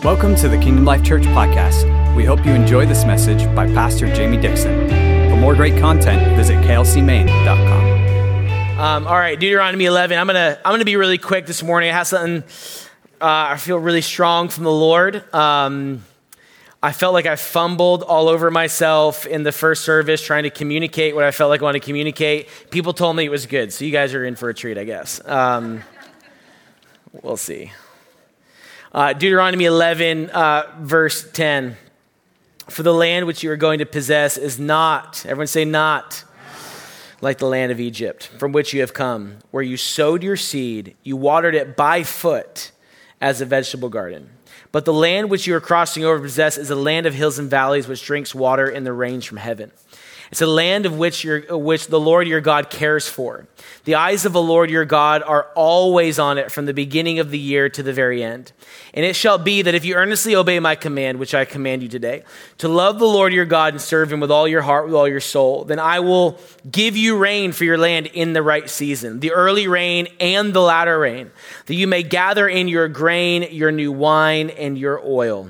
Welcome to the Kingdom Life Church podcast. We hope you enjoy this message by Pastor Jamie Dixon. For more great content, visit klcmaine.com. All right, Deuteronomy 11. I'm gonna be really quick this morning. I have something I feel really strong from the Lord. I felt like I fumbled all over myself in the first service trying to communicate what I felt like I wanted to communicate. People told me it was good, so you guys are in for a treat, I guess. We'll see. Deuteronomy 11, verse 10. For the land which you are going to possess is not, everyone say not, like the land of Egypt, from which you have come, where you sowed your seed, you watered it by foot as a vegetable garden. But the land which you are crossing over to possess is a land of hills and valleys, which drinks water in the rains from heaven. It's a land of which the Lord your God cares for. The eyes of the Lord your God are always on it from the beginning of the year to the very end. And it shall be that if you earnestly obey my command, which I command you today, to love the Lord your God and serve him with all your heart, with all your soul, then I will give you rain for your land in the right season, the early rain and the latter rain, that you may gather in your grain, your new wine, and your oil.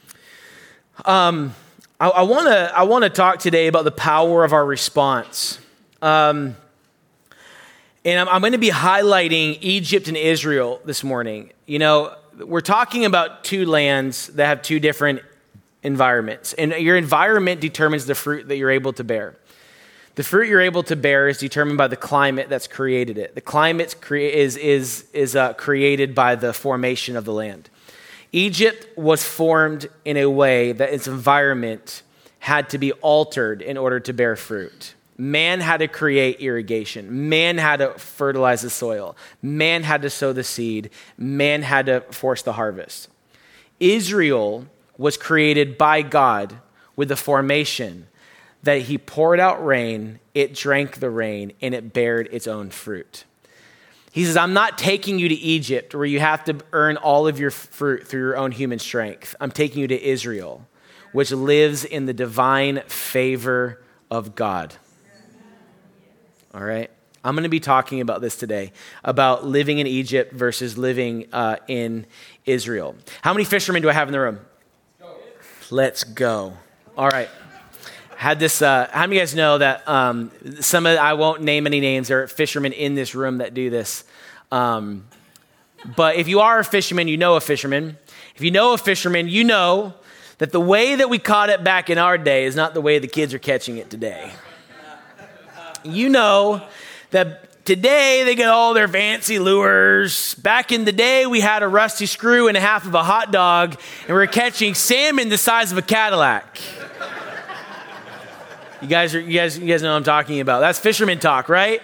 I want to talk today about the power of our response. And I'm going to be highlighting Egypt and Israel this morning. You know, we're talking about two lands that have two different environments. And your environment determines the fruit that you're able to bear. The fruit you're able to bear is determined by the climate that's created it. The climate is created by the formation of the land. Egypt was formed in a way that its environment had to be altered in order to bear fruit. Man had to create irrigation. Man had to fertilize the soil. Man had to sow the seed. Man had to force the harvest. Israel was created by God with the formation that he poured out rain, it drank the rain, and it bared its own fruit. He says, I'm not taking you to Egypt where you have to earn all of your fruit through your own human strength. I'm taking you to Israel, which lives in the divine favor of God. All right? I'm going to be talking about this today, about living in Egypt versus living in Israel. How many fishermen do I have in the room? Let's go. All right. Had this. How many of you guys know that I won't name any names. There are fishermen in this room that do this. But if you are a fisherman, you know a fisherman. If you know a fisherman, you know that the way that we caught it back in our day is not the way the kids are catching it today. You know that today they get all their fancy lures. Back in the day, we had a rusty screw and a half of a hot dog, and we were catching salmon the size of a Cadillac. You guys know what I'm talking about. That's fisherman talk, right?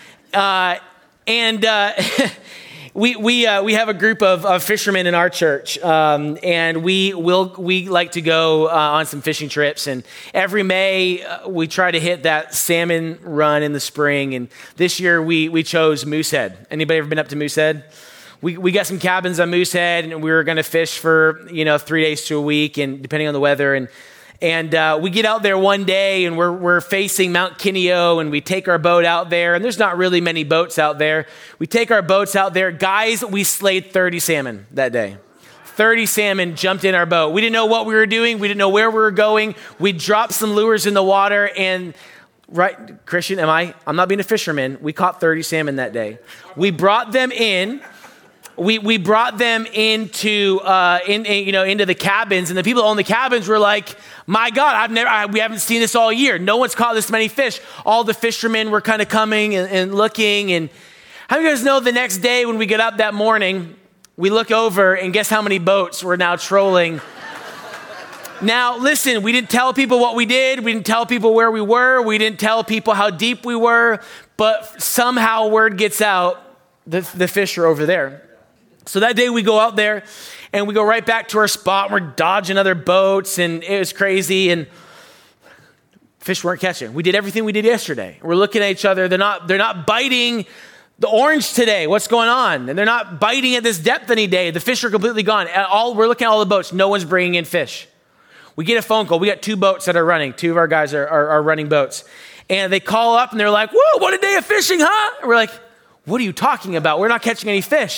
We have a group of fishermen in our church, and we like to go on some fishing trips. And every May we try to hit that salmon run in the spring. And this year we chose Moosehead. Anybody ever been up to Moosehead? We got some cabins on Moosehead, and we were going to fish for 3 days to a week, and depending on the weather. And we get out there one day, and we're facing Mount Kineo, and we take our boat out there, and there's not really many boats out there. We take our boats out there. Guys, we slayed 30 salmon that day. 30 salmon jumped in our boat. We didn't know what we were doing. We didn't know where we were going. We dropped some lures in the water, and right, Christian, I'm not being a fisherman. We caught 30 salmon that day. We brought them in. We brought them into the cabins, and the people that own the cabins were like, "My God, we haven't seen this all year. No one's caught this many fish." All the fishermen were kind of coming and looking. And how do you guys know the next day when we get up that morning, we look over and guess how many boats were now trolling? Now, listen, we didn't tell people what we did. We didn't tell people where we were. We didn't tell people how deep we were. But somehow word gets out, the fish are over there. So that day we go out there and we go right back to our spot. We're dodging other boats and it was crazy and fish weren't catching. We did everything we did yesterday. We're looking at each other. They're not biting the orange today. What's going on? And they're not biting at this depth any day. The fish are completely gone. We're looking at all the boats. No one's bringing in fish. We get a phone call. We got 2 boats that are running. 2 of our guys are running boats. And they call up and they're like, "Whoa, what a day of fishing, huh?" And we're like, "What are you talking about? We're not catching any fish."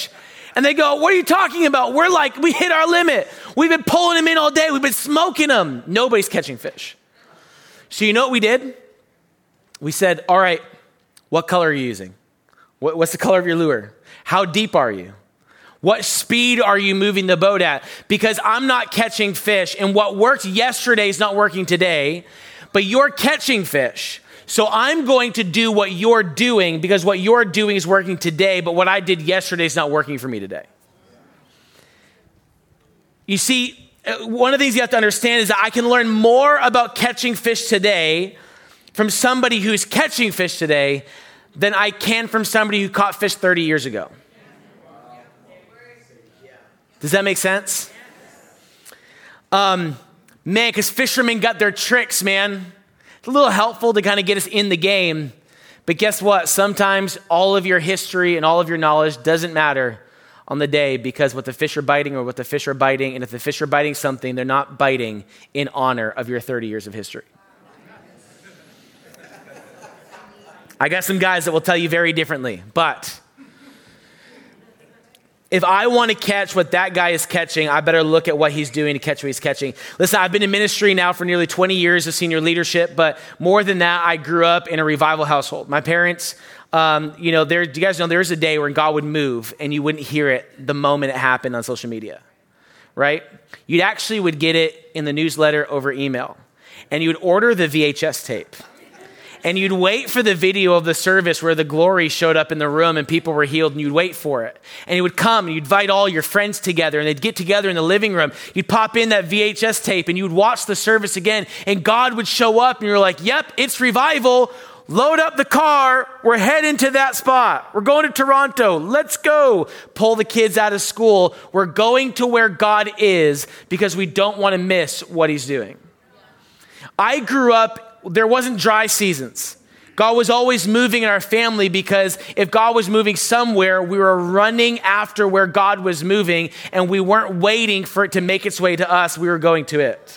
And they go, what are you talking about? We hit our limit. We've been pulling them in all day. We've been smoking them. Nobody's catching fish. So you know what we did? We said, all right, what color are you using? What's the color of your lure? How deep are you? What speed are you moving the boat at? Because I'm not catching fish, and what worked yesterday is not working today, but you're catching fish. So I'm going to do what you're doing because what you're doing is working today, but what I did yesterday is not working for me today. You see, one of the things you have to understand is that I can learn more about catching fish today from somebody who's catching fish today than I can from somebody who caught fish 30 years ago. Does that make sense? Man, because fishermen got their tricks, man. It's a little helpful to kind of get us in the game. But guess what? Sometimes all of your history and all of your knowledge doesn't matter on the day because what the fish are biting or what the fish are biting. And if the fish are biting something, they're not biting in honor of your 30 years of history. I got some guys that will tell you very differently, but if I want to catch what that guy is catching, I better look at what he's doing to catch what he's catching. Listen, I've been in ministry now for nearly 20 years of senior leadership, but more than that, I grew up in a revival household. My parents, do you guys know there's a day when God would move and you wouldn't hear it the moment it happened on social media, right? You actually would get it in the newsletter over email, and you would order the VHS tape. And you'd wait for the video of the service where the glory showed up in the room and people were healed, and you'd wait for it. And it would come and you'd invite all your friends together and they'd get together in the living room. You'd pop in that VHS tape and you'd watch the service again, and God would show up and you're like, yep, it's revival. Load up the car. We're heading to that spot. We're going to Toronto. Let's go. Pull the kids out of school. We're going to where God is because we don't want to miss what he's doing. I grew up, there wasn't dry seasons. God was always moving in our family because if God was moving somewhere, we were running after where God was moving, and we weren't waiting for it to make its way to us. We were going to it.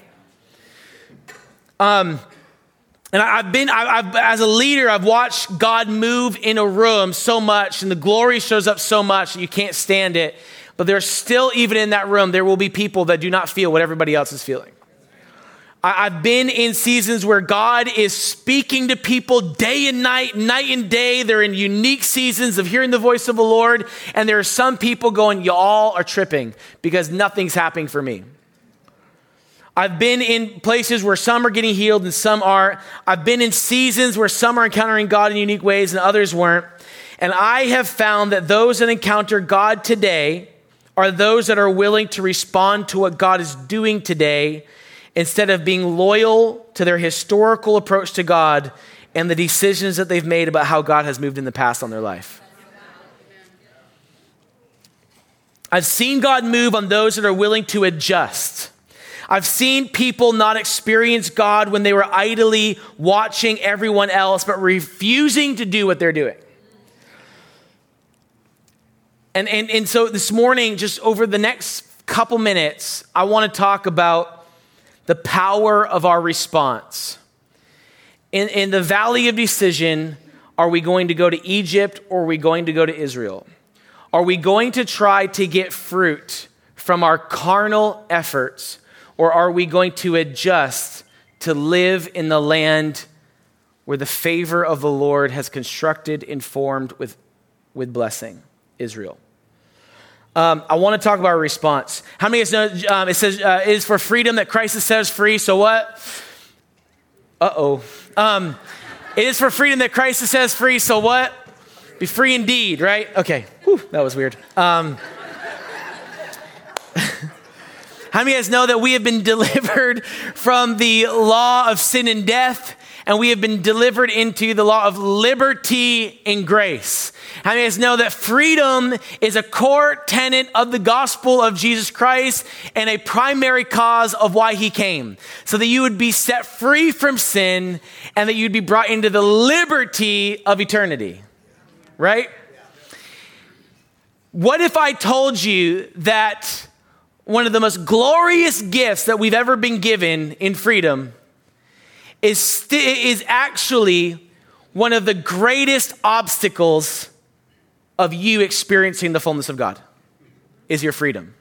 And I've as a leader, I've watched God move in a room so much, and the glory shows up so much that you can't stand it. But there's still, even in that room, there will be people that do not feel what everybody else is feeling. I've been in seasons where God is speaking to people day and night and day. They're in unique seasons of hearing the voice of the Lord. And there are some people going, y'all are tripping because nothing's happening for me. I've been in places where some are getting healed and some aren't. I've been in seasons where some are encountering God in unique ways and others weren't. And I have found that those that encounter God today are those that are willing to respond to what God is doing today, instead of being loyal to their historical approach to God and the decisions that they've made about how God has moved in the past on their life. I've seen God move on those that are willing to adjust. I've seen people not experience God when they were idly watching everyone else, but refusing to do what they're doing. And so this morning, just over the next couple minutes, I want to talk about the power of our response. In the valley of decision, are we going to go to Egypt or are we going to go to Israel? Are we going to try to get fruit from our carnal efforts, or are we going to adjust to live in the land where the favor of the Lord has constructed and formed with blessing? Israel. I want to talk about a response. How many of you guys know it says it is for freedom that Christ has set us free? So what? It is for freedom that Christ has set us free. So what? Be free indeed, right? Okay. Whew, that was weird. How many of you guys know that we have been delivered from the law of sin and death, and we have been delivered into the law of liberty and grace? How many of you guys know that freedom is a core tenet of the gospel of Jesus Christ and a primary cause of why he came? So that you would be set free from sin and that you'd be brought into the liberty of eternity, right? What if I told you that one of the most glorious gifts that we've ever been given in freedom is actually one of the greatest obstacles of you experiencing the fullness of God is your freedom.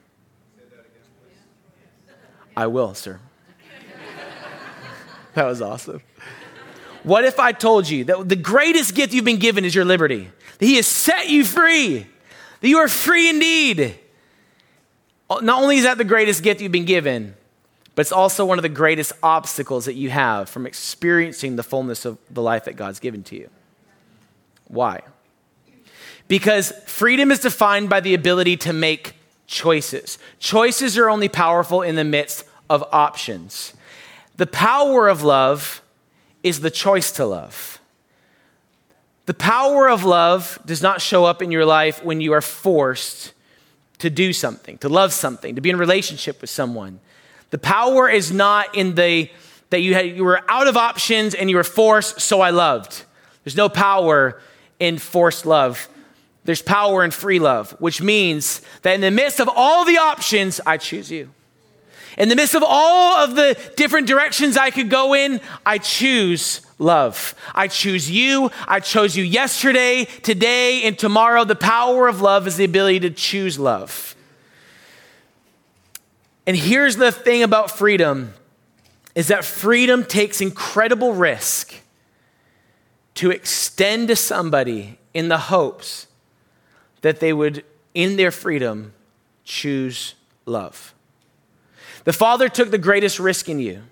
I will, sir. That was awesome. What if I told you that the greatest gift you've been given is your liberty? That he has set you free. That you are free indeed. Not only is that the greatest gift you've been given, but it's also one of the greatest obstacles that you have from experiencing the fullness of the life that God's given to you. Why? Because freedom is defined by the ability to make choices. Choices are only powerful in the midst of options. The power of love is the choice to love. The power of love does not show up in your life when you are forced to do something, to love something, to be in a relationship with someone. The power is not in that you were out of options and you were forced, so I loved. There's no power in forced love. There's power in free love, which means that in the midst of all the options, I choose you. In the midst of all of the different directions I could go in, I choose love. I choose you. I chose you yesterday, today, and tomorrow. The power of love is the ability to choose love. And here's the thing about freedom, is that freedom takes incredible risk to extend to somebody in the hopes that they would, in their freedom, choose love. The Father took the greatest risk in you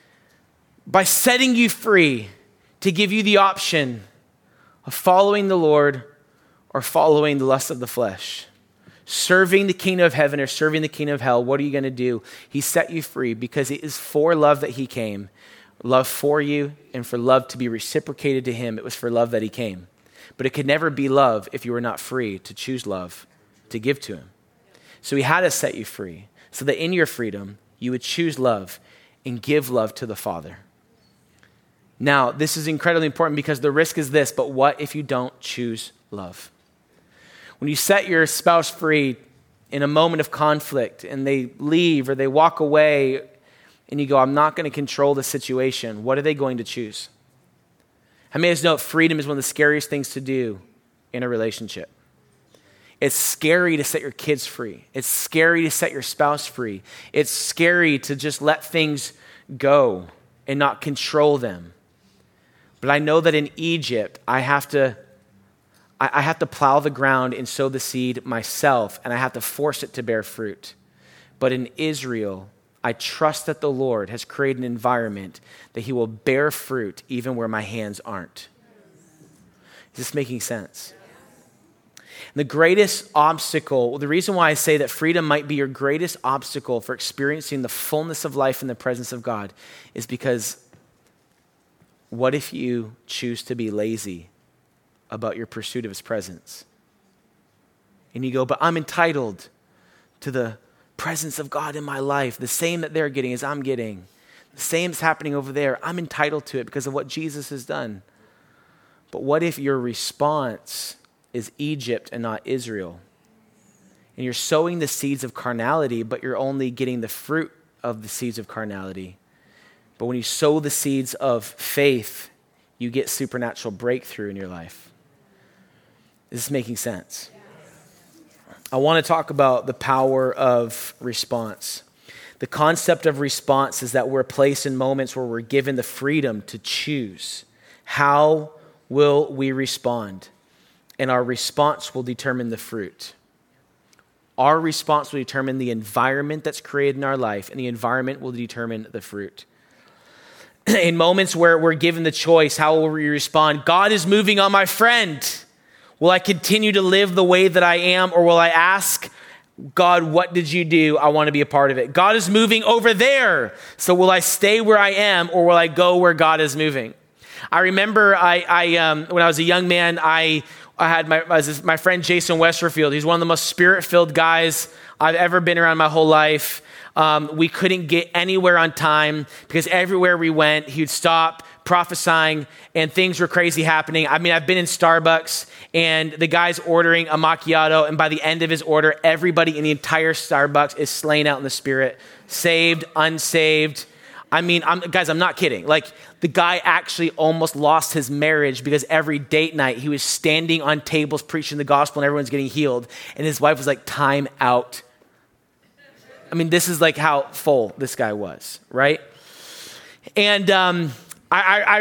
by setting you free to give you the option of following the Lord or following the lust of the flesh. Serving the kingdom of heaven or serving the kingdom of hell, what are you going to do? He set you free because it is for love that he came. Love for you and for love to be reciprocated to him. It was for love that he came. But it could never be love if you were not free to choose love, to give to him. So he had to set you free so that in your freedom, you would choose love and give love to the Father. Now, this is incredibly important because the risk is this, but what if you don't choose love? When you set your spouse free in a moment of conflict and they leave or they walk away and you go, I'm not going to control the situation, what are they going to choose? How many of us know freedom is one of the scariest things to do in a relationship? It's scary to set your kids free. It's scary to set your spouse free. It's scary to just let things go and not control them. But I know that in Egypt, I have to plow the ground and sow the seed myself, and I have to force it to bear fruit. But in Israel, I trust that the Lord has created an environment that he will bear fruit even where my hands aren't. Is this making sense? And the greatest obstacle, the reason why I say that freedom might be your greatest obstacle for experiencing the fullness of life in the presence of God is because what if you choose to be lazy about your pursuit of his presence? And you go, but I'm entitled to the presence of God in my life. The same that they're getting as I'm getting. The same is happening over there. I'm entitled to it because of what Jesus has done. But what if your response is Egypt and not Israel? And you're sowing the seeds of carnality, but you're only getting the fruit of the seeds of carnality. But when you sow the seeds of faith, you get supernatural breakthrough in your life. Is this making sense? I want to talk about the power of response. The concept of response is that we're placed in moments where we're given the freedom to choose. How will we respond? And our response will determine the fruit. Our response will determine the environment that's created in our life, and the environment will determine the fruit. In moments where we're given the choice, how will we respond? God is moving on my friend. Will I continue to live the way that I am, or will I ask, God, what did you do? I want to be a part of it. God is moving over there. So will I stay where I am, or will I go where God is moving? I remember when I was a young man, I had my friend Jason Westerfield. He's one of the most spirit-filled guys I've ever been around my whole life. We couldn't get anywhere on time because everywhere we went, he would stop prophesying and things were crazy happening. I mean, I've been in Starbucks and the guy's ordering a macchiato, and by the end of his order, everybody in the entire Starbucks is slain out in the spirit, saved, unsaved. I mean, I'm not kidding. Like, the guy actually almost lost his marriage because every date night he was standing on tables preaching the gospel and everyone's getting healed. And his wife was like, time out. I mean, this is like how full this guy was, right? And I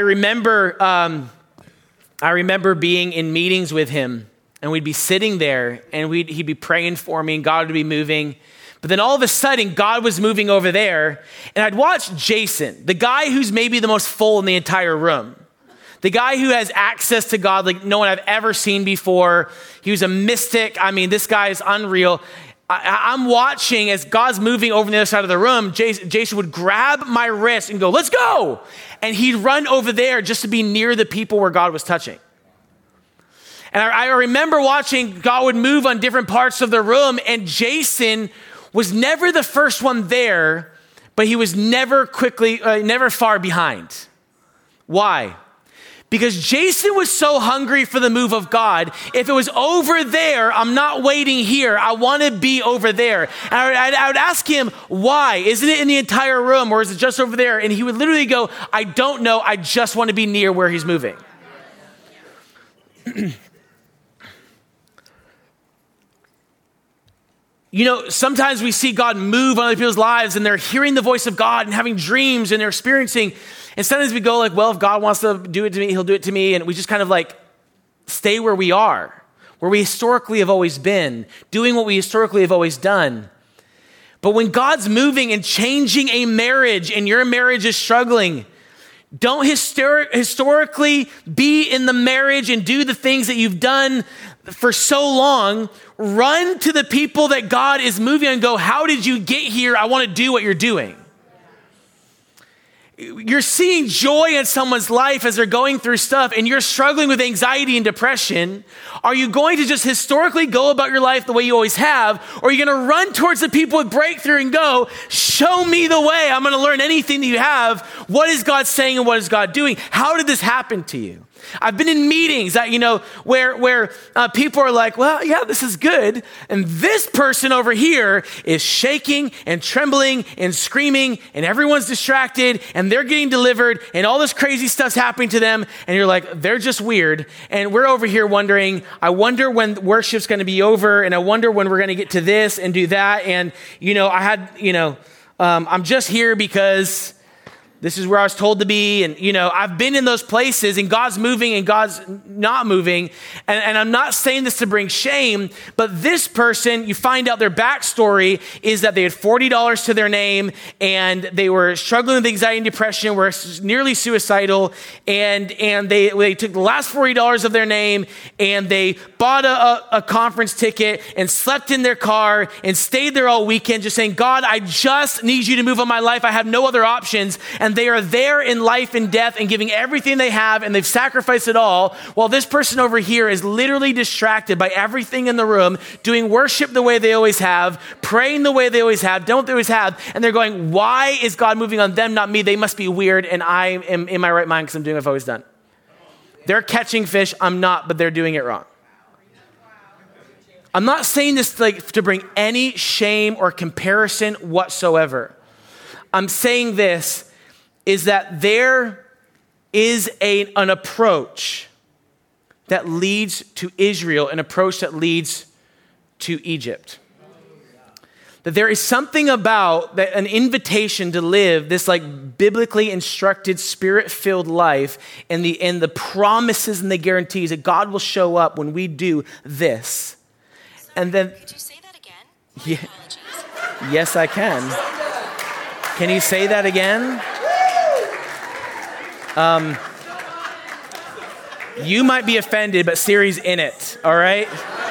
remember being in meetings with him, and we'd be sitting there, and he'd be praying for me, and God would be moving. But then all of a sudden, God was moving over there, and I'd watch Jason, the guy who's maybe the most full in the entire room, the guy who has access to God like no one I've ever seen before. He was a mystic. I mean, this guy is unreal. I'm watching as God's moving over the other side of the room. Jason would grab my wrist and go, let's go. And he'd run over there just to be near the people where God was touching. And I remember watching God would move on different parts of the room, and Jason was never the first one there, but he was never far behind. Why? Because Jason was so hungry for the move of God. If it was over there, I'm not waiting here. I want to be over there. And I would ask him, why? Isn't it in the entire room, or is it just over there? And he would literally go, I don't know. I just want to be near where he's moving. You know, sometimes we see God move on other people's lives, and they're hearing the voice of God and having dreams, and they're experiencing. And sometimes we go like, well, if God wants to do it to me, he'll do it to me. And we just kind of like stay where we are, where we historically have always been, doing what we historically have always done. But when God's moving and changing a marriage, and your marriage is struggling, don't historically be in the marriage and do the things that you've done for so long. Run to the people that God is moving and go, how did you get here? I want to do what you're doing. You're seeing joy in someone's life as they're going through stuff, and you're struggling with anxiety and depression. Are you going to just historically go about your life the way you always have? Or are you going to run towards the people with breakthrough and go, show me the way. I'm going to learn anything that you have. What is God saying and what is God doing? How did this happen to you? I've been in meetings that, where people are like, well, yeah, this is good. And this person over here is shaking and trembling and screaming, and everyone's distracted, and they're getting delivered, and all this crazy stuff's happening to them. And you're like, they're just weird. And we're over here wondering, I wonder when worship's going to be over. And I wonder when we're going to get to this and do that. And, I'm just here because this is where I was told to be. And, I've been in those places, and God's moving and God's not moving. And I'm not saying this to bring shame, but this person, you find out their backstory is that they had $40 to their name, and they were struggling with anxiety and depression, were nearly suicidal. And they took the last $40 of their name, and they bought a conference ticket and slept in their car and stayed there all weekend, just saying, God, I just need you to move on my life. I have no other options. And they are there in life and death and giving everything they have, and they've sacrificed it all, while this person over here is literally distracted by everything in the room, doing worship the way they always have, praying the way they always have, don't they always have, and they're going, why is God moving on them, not me? They must be weird, and I am in my right mind because I'm doing what I've always done. They're catching fish, I'm not, but they're doing it wrong. I'm not saying this to bring any shame or comparison whatsoever. I'm saying this is that there is an approach that leads to Israel, an approach that leads to Egypt. That there is something about that, an invitation to live this like biblically instructed, spirit-filled life, and the promises and the guarantees that God will show up when we do this. Sorry, and then, could you say that again? Yeah, Apologies. yes, I can. Can you say that again? You might be offended, but Siri's in it. All right.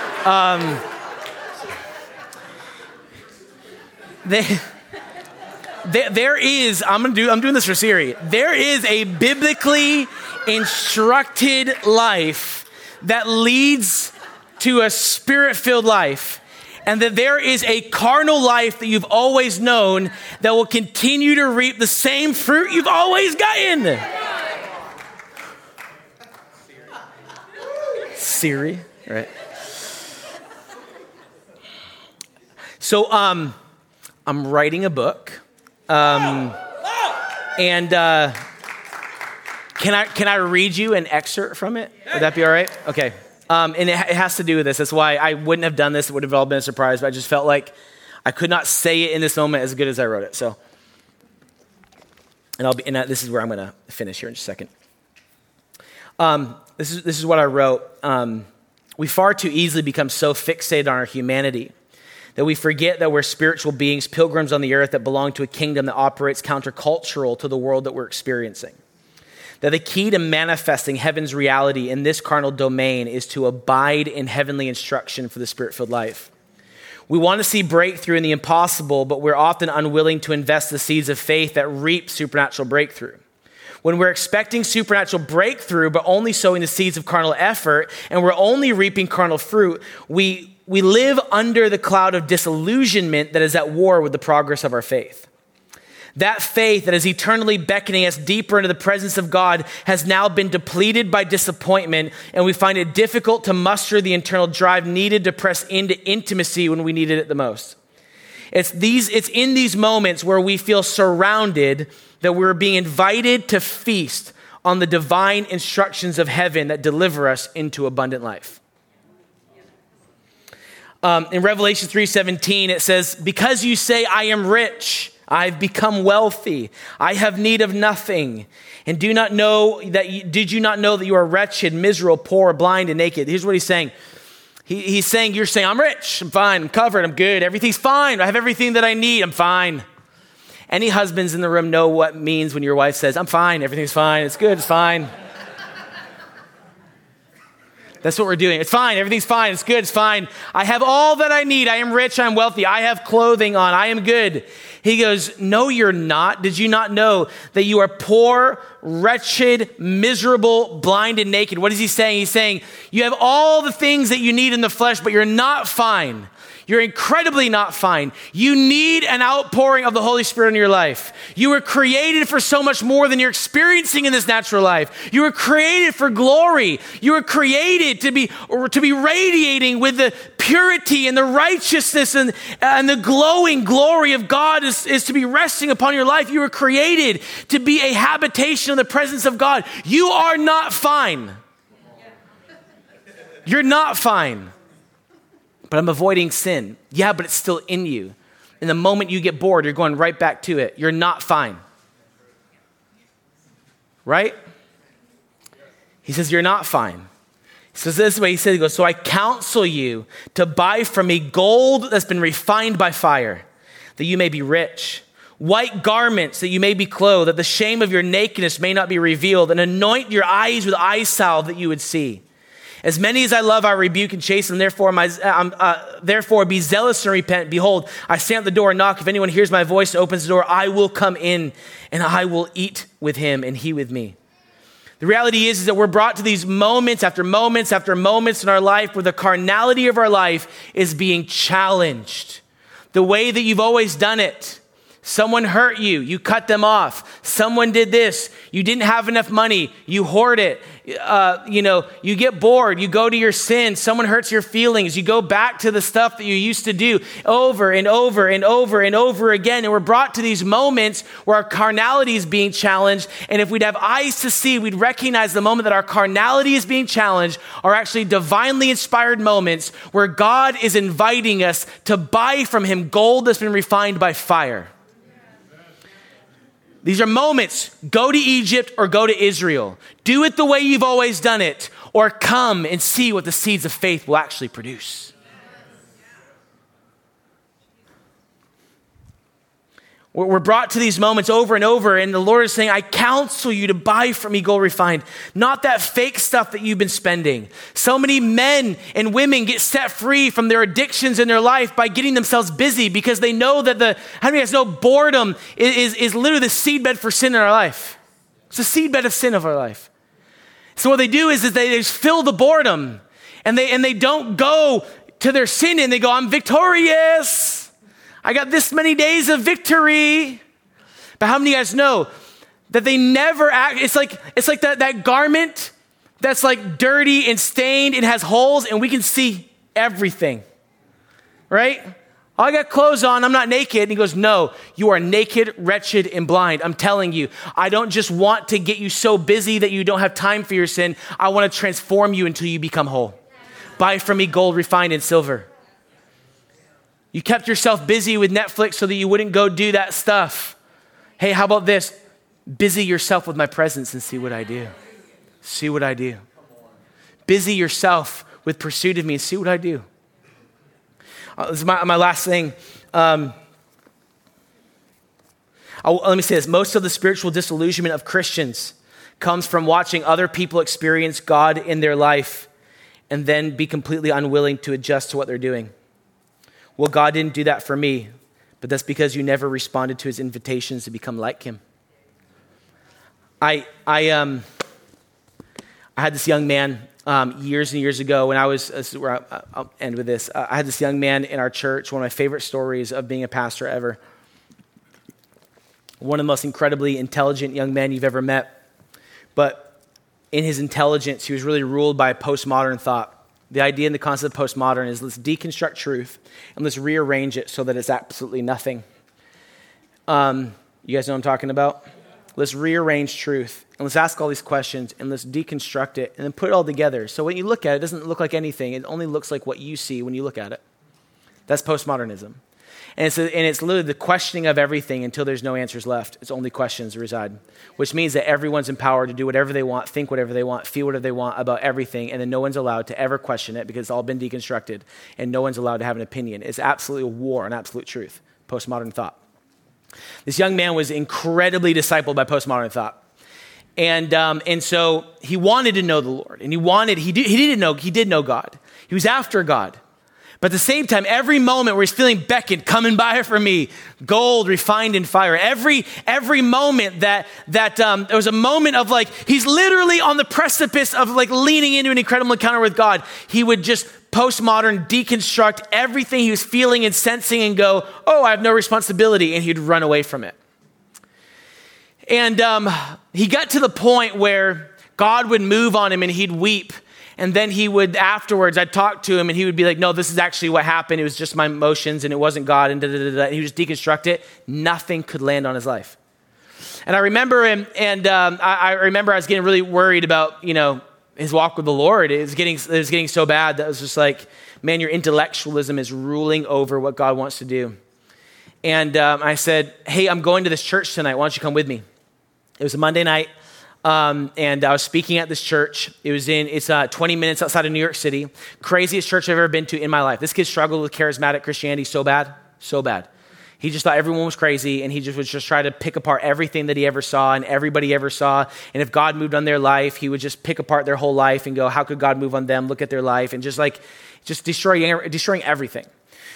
There is, I'm doing this for Siri. There is a biblically instructed life that leads to a spirit-filled life, and that there is a carnal life that you've always known that will continue to reap the same fruit you've always gotten. Siri, right? So, I'm writing a book. And can I read you an excerpt from it? Would that be all right? Okay. And it has to do with this. That's why I wouldn't have done this. It would have all been a surprise, but I just felt like I could not say it in this moment as good as I wrote it. So, this is where I'm going to finish here in just a second. This is what I wrote. We far too easily become so fixated on our humanity that we forget that we're spiritual beings, pilgrims on the earth that belong to a kingdom that operates countercultural to the world that we're experiencing. That the key to manifesting heaven's reality in this carnal domain is to abide in heavenly instruction for the spirit-filled life. We want to see breakthrough in the impossible, but we're often unwilling to invest the seeds of faith that reap supernatural breakthrough. When we're expecting supernatural breakthrough, but only sowing the seeds of carnal effort, and we're only reaping carnal fruit, we live under the cloud of disillusionment that is at war with the progress of our faith. That faith that is eternally beckoning us deeper into the presence of God has now been depleted by disappointment, and we find it difficult to muster the internal drive needed to press into intimacy when we needed it the most. It's in these moments where we feel surrounded that we're being invited to feast on the divine instructions of heaven that deliver us into abundant life. In Revelation 3:17, it says, "Because you say, I am rich, I've become wealthy, I have need of nothing, and did you not know that you are wretched, miserable, poor, blind, and naked?" Here's what he's saying. He's saying, you're saying, I'm rich, I'm fine, I'm covered, I'm good, everything's fine, I have everything that I need, I'm fine. Any husbands in the room know what it means when your wife says, I'm fine, everything's fine, it's good, it's fine. That's what we're doing. It's fine. Everything's fine. It's good. It's fine. I have all that I need. I am rich. I'm wealthy. I have clothing on. I am good. He goes, no, you're not. Did you not know that you are poor, wretched, miserable, blind, and naked? What is he saying? He's saying, you have all the things that you need in the flesh, but you're not fine. You're incredibly not fine. You need an outpouring of the Holy Spirit in your life. You were created for so much more than you're experiencing in this natural life. You were created for glory. You were created to be radiating with the purity and the righteousness and the glowing glory of God is to be resting upon your life. You were created to be a habitation of the presence of God. You are not fine. You're not fine. But I'm avoiding sin. Yeah, but it's still in you. And the moment you get bored, you're going right back to it. You're not fine. Right? He says, you're not fine. He says this way, he goes, so I counsel you to buy from me gold that's been refined by fire, that you may be rich. White garments that you may be clothed, that the shame of your nakedness may not be revealed, and anoint your eyes with eye salve that you would see. As many as I love, I rebuke and chasten. Therefore, be zealous and repent. Behold, I stand at the door and knock. If anyone hears my voice and opens the door, I will come in and I will eat with him and he with me. The reality is that we're brought to these moments after moments after moments in our life where the carnality of our life is being challenged. The way that you've always done it. Someone hurt you, you cut them off. Someone did this, you didn't have enough money, you hoard it. You get bored, you go to your sin, someone hurts your feelings, you go back to the stuff that you used to do over and over and over and over again. And we're brought to these moments where our carnality is being challenged. And if we'd have eyes to see, we'd recognize the moment that our carnality is being challenged are actually divinely inspired moments where God is inviting us to buy from him gold that's been refined by fire. These are moments, go to Egypt or go to Israel. Do it the way you've always done it, or come and see what the seeds of faith will actually produce. We're brought to these moments over and over, and the Lord is saying, I counsel you to buy from me gold refined, not that fake stuff that you've been spending. So many men and women get set free from their addictions in their life by getting themselves busy because they know that how many of you guys know boredom is literally the seedbed for sin in our life? It's the seedbed of sin of our life. So what they do is they just fill the boredom and they don't go to their sin and they go, I'm victorious. I got this many days of victory. But how many of you guys know that they never act? It's like that garment that's like dirty and stained and has holes and we can see everything, right? I got clothes on, I'm not naked. And he goes, no, you are naked, wretched, and blind. I'm telling you, I don't just want to get you so busy that you don't have time for your sin. I want to transform you until you become whole. Buy from me gold refined in silver. You kept yourself busy with Netflix so that you wouldn't go do that stuff. Hey, how about this? Busy yourself with my presence and see what I do. See what I do. Busy yourself with pursuit of me and see what I do. This is my last thing. Let me say this. Most of the spiritual disillusionment of Christians comes from watching other people experience God in their life and then be completely unwilling to adjust to what they're doing. Well, God didn't do that for me, but that's because you never responded to his invitations to become like him. I had this young man years and years ago when I'll end with this. I had this young man in our church, one of my favorite stories of being a pastor ever. One of the most incredibly intelligent young men you've ever met. But in his intelligence, he was really ruled by postmodern thought. The idea and the concept of postmodern is let's deconstruct truth and let's rearrange it so that it's absolutely nothing. You guys know what I'm talking about? Let's rearrange truth and let's ask all these questions and let's deconstruct it and then put it all together. So when you look at it, it doesn't look like anything. It only looks like what you see when you look at it. That's postmodernism. And it's literally the questioning of everything until there's no answers left. It's only questions reside, which means that everyone's empowered to do whatever they want, think whatever they want, feel whatever they want about everything, and then no one's allowed to ever question it because it's all been deconstructed, and no one's allowed to have an opinion. It's absolutely a war on absolute truth, postmodern thought. This young man was incredibly discipled by postmodern thought. And so he wanted to know the Lord, and he did know God. He was after God. But at the same time, every moment where he's feeling beckoned, come and buy it from me, gold refined in fire. Every moment that there was a moment of like, he's literally on the precipice of like leaning into an incredible encounter with God. He would just postmodern deconstruct everything he was feeling and sensing and go, oh, I have no responsibility. And he'd run away from it. And he got to the point where God would move on him and he'd weep. And then he would, afterwards, I'd talk to him and he would be like, no, this is actually what happened. It was just my emotions and it wasn't God and da-da-da-da. And he would just deconstruct it. Nothing could land on his life. And I remember him, and I remember I was getting really worried about, his walk with the Lord. It was getting so bad that I was just like, man, your intellectualism is ruling over what God wants to do. And I said, hey, I'm going to this church tonight. Why don't you come with me? It was a Monday night. And I was speaking at this church. It's 20 minutes outside of New York City. Craziest church I've ever been to in my life. This kid struggled with charismatic Christianity so bad. He just thought everyone was crazy, and he would just try to pick apart everything that he ever saw and everybody ever saw. And if God moved on their life, he would just pick apart their whole life and go, how could God move on them? Look at their life, and just destroying everything.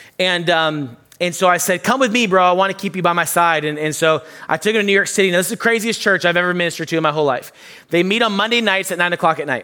And so I said, come with me, bro. I want to keep you by my side. And so I took him to New York City. Now, this is the craziest church I've ever ministered to in my whole life. They meet on Monday nights at 9:00 at night.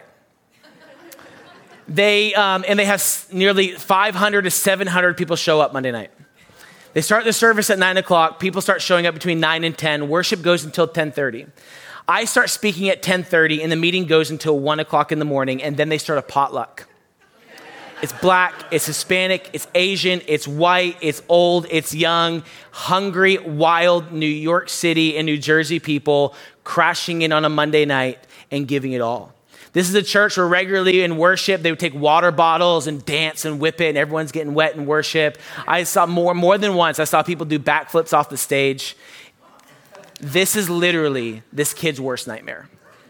They have nearly 500 to 700 people show up Monday night. They start the service at 9:00. People start showing up between 9 and 10. Worship goes until 10:30. I start speaking at 10:30, and the meeting goes until 1:00 in the morning, and then they start a potluck. It's black, it's Hispanic, it's Asian, it's white, it's old, it's young, hungry, wild New York City and New Jersey people crashing in on a Monday night and giving it all. This is a church where regularly in worship, they would take water bottles and dance and whip it, and everyone's getting wet in worship. I saw more than once, I saw people do backflips off the stage. This is literally this kid's worst nightmare.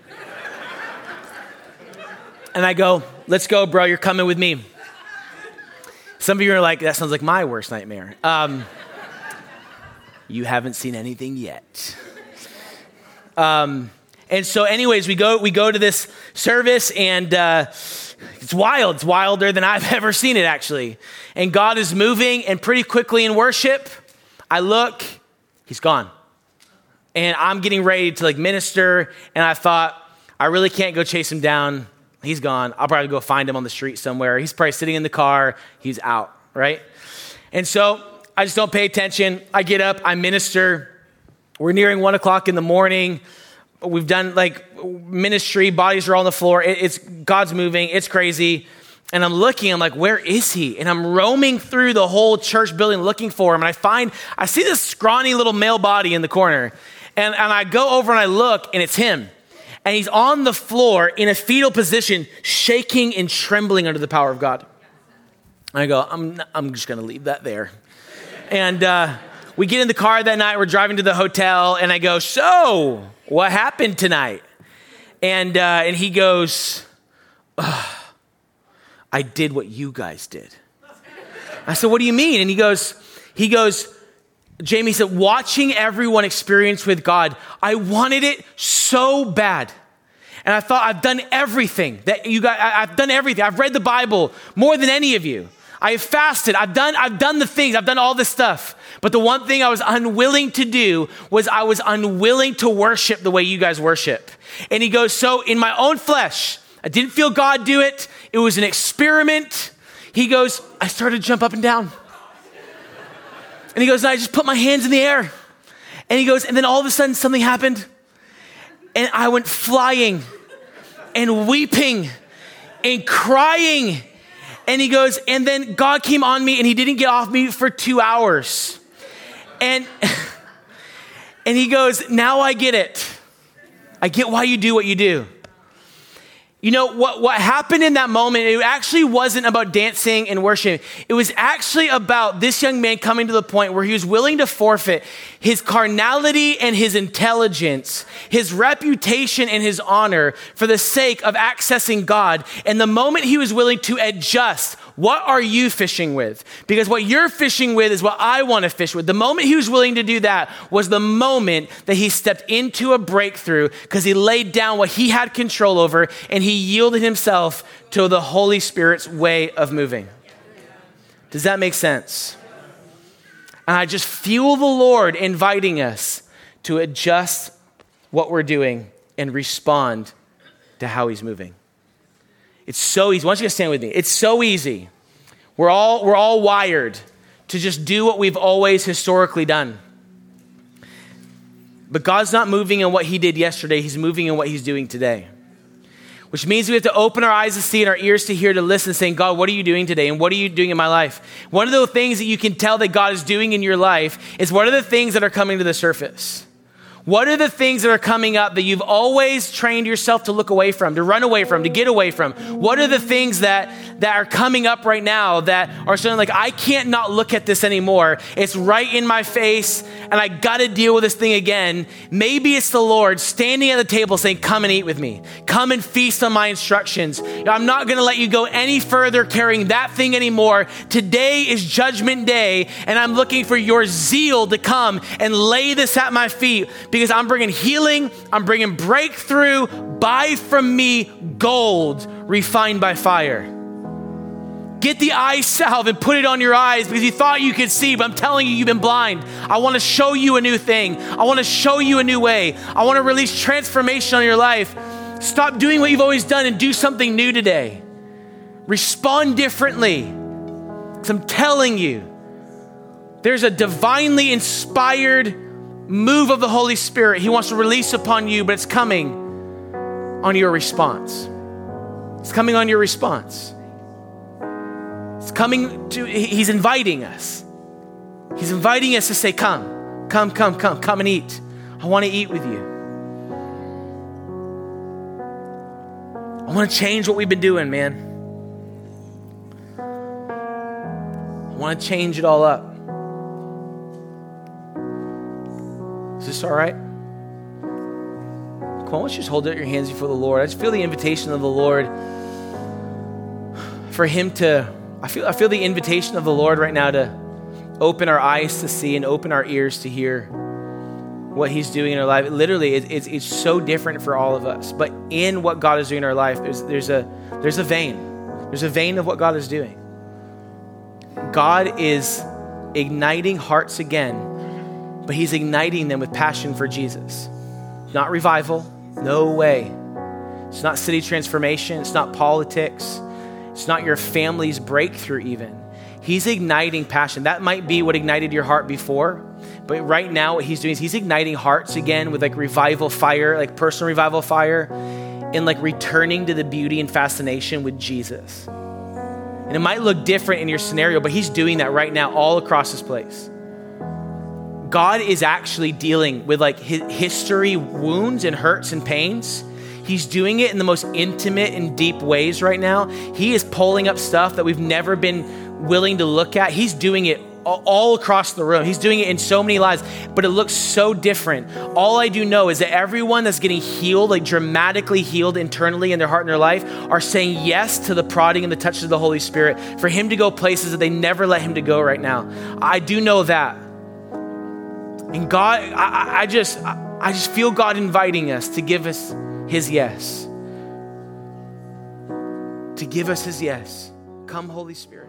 And I go, let's go, bro, you're coming with me. Some of you are like, that sounds like my worst nightmare. You haven't seen anything yet. And so anyways, we go to this service, and it's wild. It's wilder than I've ever seen it, actually. And God is moving, and pretty quickly in worship, I look, he's gone. And I'm getting ready to minister, and I thought, I really can't go chase him down. He's gone. I'll probably go find him on the street somewhere. He's probably sitting in the car. He's out, right? And so I just don't pay attention. I get up. I minister. We're nearing 1:00 in the morning. We've done ministry. Bodies are all on the floor. It's God's moving. It's crazy. And I'm looking, I'm like, where is he? And I'm roaming through the whole church building looking for him. And I see this scrawny little male body in the corner. And I go over and I look, and it's him. And he's on the floor in a fetal position, shaking and trembling under the power of God. And I go, I'm just going to leave that there. And we get in the car that night. We're driving to the hotel. And I go, so what happened tonight? And he goes, I did what you guys did. I said, what do you mean? And he goes, Jamie said, watching everyone experience with God, I wanted it so bad. And I thought, I've done everything that you guys, I've done everything. I've read the Bible more than any of you. I have fasted. I've done the things. I've done all this stuff. But the one thing I was unwilling to do was I was unwilling to worship the way you guys worship. And he goes, so in my own flesh, I didn't feel God do it. It was an experiment. He goes, I started to jump up and down. And he goes, I just put my hands in the air. And he goes, and then all of a sudden something happened. And I went flying and weeping and crying. And he goes, and then God came on me and he didn't get off me for 2 hours. And he goes, now I get it. I get why you do what you do. You know, what happened in that moment, it actually wasn't about dancing and worshiping. It was actually about this young man coming to the point where he was willing to forfeit his carnality and his intelligence, his reputation and his honor for the sake of accessing God. And the moment he was willing to adjust, what are you fishing with? Because what you're fishing with is what I want to fish with. The moment he was willing to do that was the moment that he stepped into a breakthrough because he laid down what he had control over and he yielded himself to the Holy Spirit's way of moving. Does that make sense? And I just feel the Lord inviting us to adjust what we're doing and respond to how he's moving. It's so easy. Why don't you guys stand with me? It's so easy. We're all wired to just do what we've always historically done. But God's not moving in what he did yesterday. He's moving in what he's doing today. Which means we have to open our eyes to see and our ears to hear, to listen, saying, God, what are you doing today? And what are you doing in my life? One of the things that you can tell that God is doing in your life is what are the things that are coming to the surface? What are the things that are coming up that you've always trained yourself to look away from, to run away from, to get away from? What are the things that are coming up right now that are something like, I can't not look at this anymore. It's right in my face and I got to deal with this thing again. Maybe it's the Lord standing at the table saying, come and eat with me. Come and feast on my instructions. I'm not going to let you go any further carrying that thing anymore. Today is judgment day and I'm looking for your zeal to come and lay this at my feet. Because I'm bringing healing, I'm bringing breakthrough. Buy from me gold refined by fire. Get the eye salve and put it on your eyes because you thought you could see, but I'm telling you, you've been blind. I want to show you a new thing. I want to show you a new way. I want to release transformation on your life. Stop doing what you've always done and do something new today. Respond differently. Because I'm telling you, there's a divinely inspired move of the Holy Spirit he wants to release upon you, but it's coming on your response. It's coming on your response. It's coming to, he's inviting us. He's inviting us to say, come and eat. I want to eat with you. I want to change what we've been doing, man. I want to change it all up. Is this all right? Come on, why don't you just hold out your hands before the Lord? I just feel the invitation of the Lord for him to, I feel the invitation of the Lord right now to open our eyes to see and open our ears to hear what he's doing in our life. Literally, it's so different for all of us. But in what God is doing in our life, there's a vein. There's a vein of what God is doing. God is igniting hearts again, but he's igniting them with passion for Jesus. Not revival, no way. It's not city transformation, it's not politics, it's not your family's breakthrough even. He's igniting passion. That might be what ignited your heart before, but right now what he's doing is he's igniting hearts again with like revival fire, like personal revival fire, and like returning to the beauty and fascination with Jesus. And it might look different in your scenario, but he's doing that right now all across this place. God is actually dealing with like history wounds and hurts and pains. He's doing it in the most intimate and deep ways right now. He is pulling up stuff that we've never been willing to look at. He's doing it all across the room. He's doing it in so many lives, but it looks so different. All I do know is that everyone that's getting healed, like dramatically healed internally in their heart and their life, are saying yes to the prodding and the touch of the Holy Spirit for him to go places that they never let him to go right now. I do know that. And God, I just feel God inviting us to give us his yes. To give us his yes. Come, Holy Spirit.